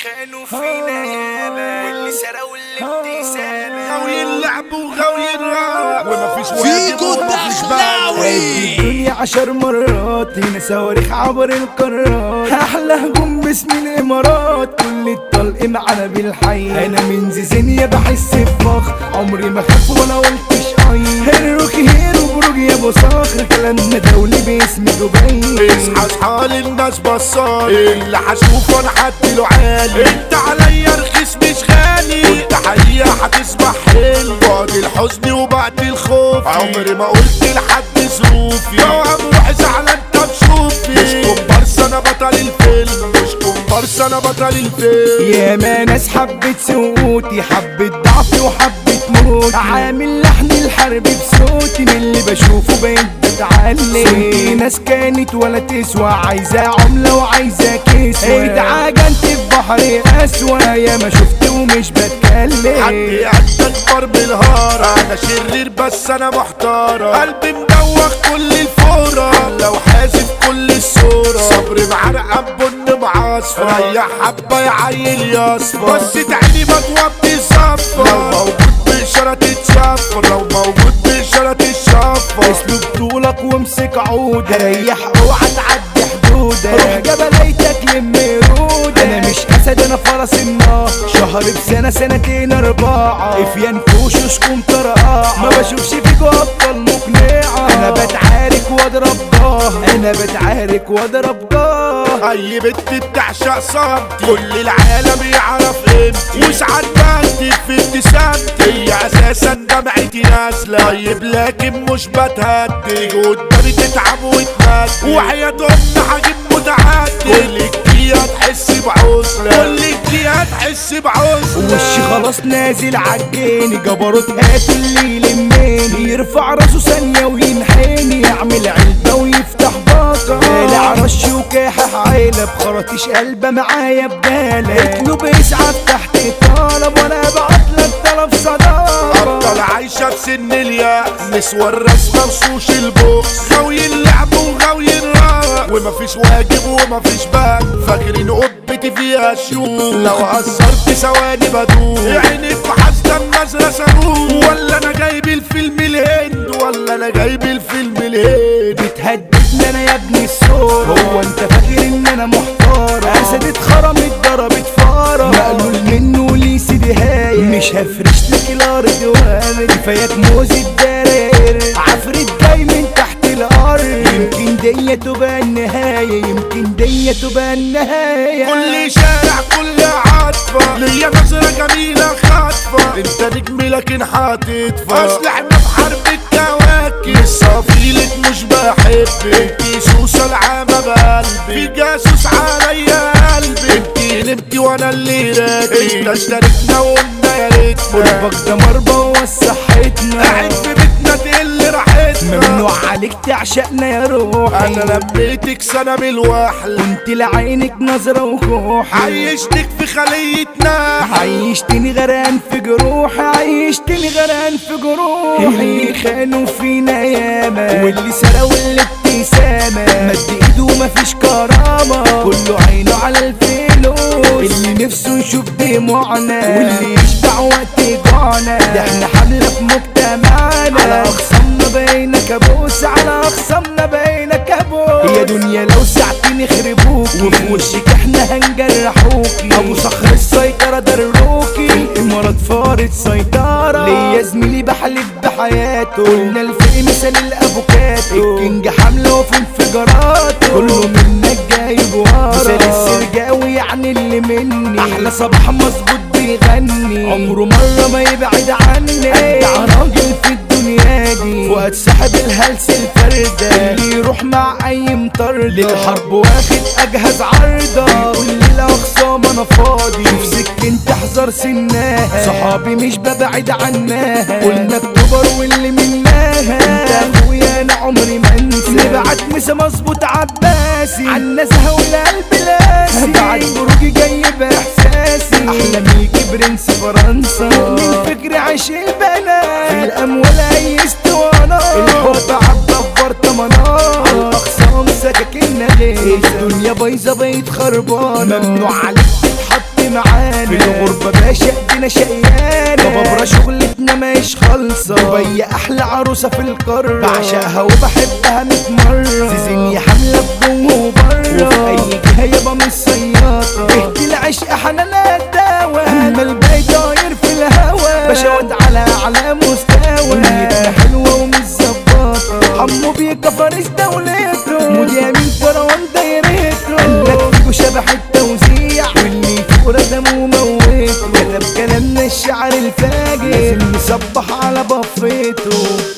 خانوا فينا ياما واللي سرقوا الابتسامة غاوي اللعب وغاوي الراب ومفيش فيكو الدخلاوي الدنيا 10 مرات هنا صواريخ عبر القارات احلى هجوم باسم الامارات كل الطلق معانا بالحي انا من زيزينيا بحس بفخر عمري ما خاف ولا قلتش اي الروكي هيرو بروج يا ابو صخر كلامنا دولي باسم دبي اصحى اصحى للناس بصار اللي هشوفه انا هديله عالي انت عليا رخيص مش غالي وانت حقيقة هتصبح حلو بعد الحزن وبعد الخوف عمري ما قلت لحد ظروفي لو هروح زعلان طب شوفي مش كومبارس انا بطل الفيلم مش كومبارس انا بطل الفيلم يا ما ناس حبت سقوطي حبت ضعفي وحبت موتي عامل لحن الحرب بصوتي من اللي بشوفه بقيت بتعلم صوتي ناس كانت ولا تسوى عايزة عملة وعايزة كسوة اتعجنت في بحر أسوأ يا ما شفت ومش بتكلم حد قد اكبر بالهارة انا شرير بس انا محتارة قلبي مدوخ كل الفورة لو حاسب كل الصورة صبري معرقة بن معصفر ريح حبة يا عيل يصفر بس تعيني مطوة بتصفر لو موجود بإشارة تتشفر لو موجود بإشارة تتشفر اسلوب طولك وامسك عود ريح اوعى تعدي حدودك روح جبليتك لم رودك انا مش اسد انا فرس النار شهر بسنة سنتين 4 افيان فوشوشكم طرقاعة ما بشوفش فيكوا ابطال مقنعة انا بتعارك واضرب انا بتعارك واضرب اي بنت بتعشق صمتي كل العالم يعرف قيمتي وساعات بكتب في ابتسامتي هي اساسا دمعتي نازله طيب لكن مش بتهدي قدامي تتعب وتمد وحياة امي هجيب متعدي كل جديد هتحس بعزله كل جديد هتحس بعزله وشي خلاص نازل عالجاني جبروت هاتوا اللي يلماني يرفع راسه ثانية وينحاني يعمل علبة ويفتح باقة طالع رش وكاحح عيلة بخراطيش قلبة معايا بجالة اطلب اسعف تحت طلب وانا بعتلك طلب صداقة افضل عايشة في سن الياس نسوى الرسمة وشوش البوكس غاوي اللعب وغاوي الراب ومفيش واجب ومفيش باك فاكرين قبتي فيها شيوخ لو قصرت ثواني بدوخ عينك وحاسة النظرة صاروخ ولا انا جايب الفيلم الهند ولا انا جايب الفيلم الهند بتهددني انا يا ابني الصورة هو انت فاكر ان انا محتارة اسد اتخرمت ضربت فارة مقلول منه ليه سيدي هاية مش هفرش لك الارض وارد كفاية موز الدراير عفريت جاي من تحت الارض يمكن دي تبقى النهاية يمكن دي تبقى النهاية كل شارع كل عاطفة ليا نظرة جميلة خاطفة انت نجم لكن هتدفى اسلحنا في حرب الكواكب صفيلك مش بحبك انتي سوسة العامة بقلبي في جاسوس عليا قلبي انتي نمتي وانا اللي راكب انت اشتركنا وقلنا يا ريتنا قربك ده مربى وصحتنا قاعد في بيتنا تقل راحتنا ممنوع عليك تعشقنا يا روحي انا لميتك سنة بالوحل كنت لعينك نظرة وكوحي عيشتك في خليتنا عيشتني غرقان في جروحي عيشتني غرقان في جروحي اللي خانوا فينا ياما واللي سرقوا الابتسامة مد ايده ومفيش كرامة كله عينه على الفلوس اللي نفسه يشوف دموعنا واللي يشبع وقت جوعنا ده احنا حملة في مجتمعنا على اخصامنا بقينا كابوس على اخصامنا بقينا كابوس يا دنيا لو ساعتين يخربوكي وفي وشك احنا هنجرحوكي ابو صخر السيطرة دروكي الامارات فارت سيطرة ليا زميلي بحلف بحياته قلنا الفقي مثل الافوكاتو الكينج حمله وفي انفجاراته كله منك جايب ورا مثال السرجاوي يعني اللي مني احلى صباح مظبوط بيغني عمره مرة ما يبعد عني ابدع راجل في الدنيا دي فؤاد صاحب الهلس الفردة اللي يروح مع اي مطردة للحرب واخد اجهز عرضة كل الاخصام انا فاضي شوف سكين تحذر سناها صحابي مش ببعد عناها قلنا اكتوبر واللي مناها انت اخويا انا عمري ما انسى نبعت مسا مظبوط عباسي عالنزهة والقلب لاسي بعد بروجي جاي باحساسي احلى ميكي برنس فرنسا من فكري عيش البنات في الاموال اي اسطوانات الحب عبر طمانات الاخصام سكاكين غير الدنيا بايظه بقيت خربانه ممنوع عليك تتحط اللي معانا في الغربة باشا ايدينا شقيانة بابا شغلتنا ماهيش خالصة دبي احلى عروسة في القارة بعشقها وبحبها 100 مرة زيزيني حاملة في جوه وبره وفي اي جهة يابا مش سياطة اهدي العشق حنانها الدوا اما الباقي طاير في الهوا بشوت على اعلى مستوى نيتنا حلوة ومش ظباطة حمو بيكا فارس دولته مديامين كروان دايرته قالك فيكو شبح التوزيع واللي فوق ردمه وموته كتب كلامنا الشعر الفاجر لازم نصبح على بفيته